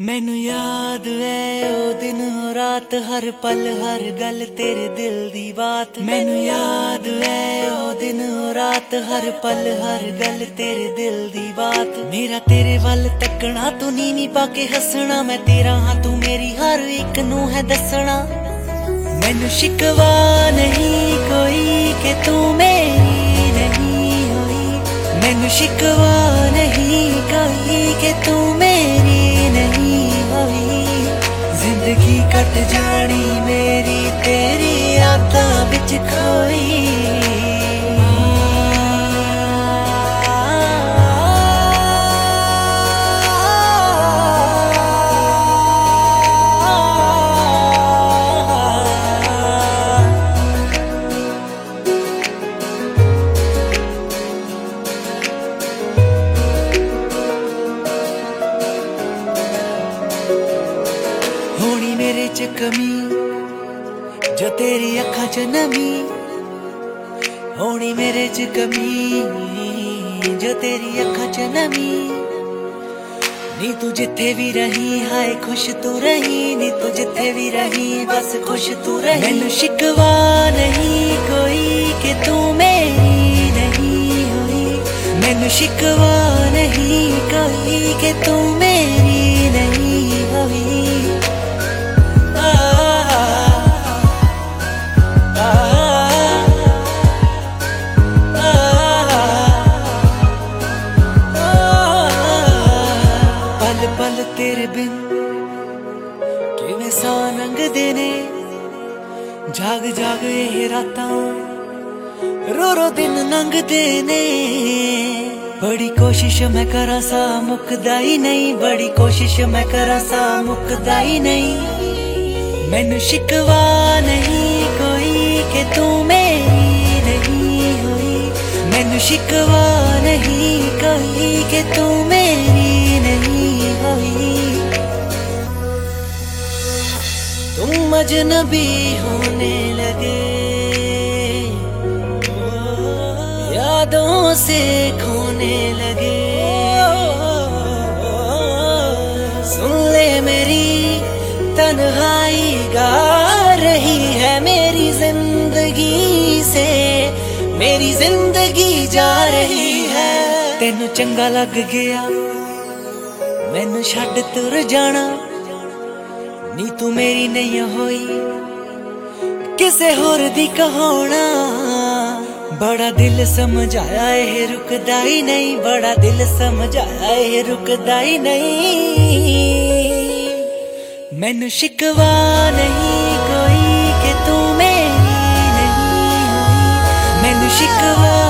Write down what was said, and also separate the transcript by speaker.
Speaker 1: मैनू याद है ओ दिन ओ रात, हर पल हर गल तेरे दिल दी बात। मैनू याद है ओ दिन ओ रात, हर पल हर गल तेरे दिल दी बात। मेरा तेरे वल तकना, तू नीवी पाके हसना, मैं तेरा हाँ तू मेरी, हर एक नू है दसना। मैनू शिकवा नहीं कोई के तू मेरी नहीं होई, मैनू शिकवा नहीं कोई के तू मेरी नहीं होई। जिंदगी कट जानी मेरी तेरी यादां विच खोई। होनी मेरे च कमी जो तेरी अखां च नमी, होनी मेरे च कमी जो तेरी अखां च नमी। नी तू जिथे भी रही हाय खुश तू रही, नी तू जिथे भी रही बस खुश तू रही। मैनू शिकवा नहीं कोई के तू मेरी नहीं हुई, मैनू शिकवा नहीं कोई के तू मेरी नहीं हुई। पल तेरे बिन किवें सा लंघदे ने, जाग जाग ये रातां रो रो दिन लंघदे ने। बड़ी कोशिश मैं करा सा मुकदा ही नहीं, बड़ी कोशिश मैं करा सा मुकदा ही नहीं। मैनू शिकवा नहीं कोई के तू मेरी नहीं हुई, मैनू शिकवा नहीं कोई के तू मेरी नहीं हुई। तुम अजनबी होने लगे, यादों से खोने लगे। सुन ले मेरी तन्हाई गा रही है मेरी जिंदगी से, मेरी जिंदगी जा रही है। तेनू चंगा लग गया मैनू छड्ड तुर जाना, नी तू मेरी नहीं होई किसे होर दी कहाना। बड़ा दिल समझाया ये रुकदा ही नहीं, बड़ा दिल समझाया ये रुकदा ही नहीं। मैनू शिकवा नहीं कोई के तू मेरी नहीं हुई, मैनू शिकवा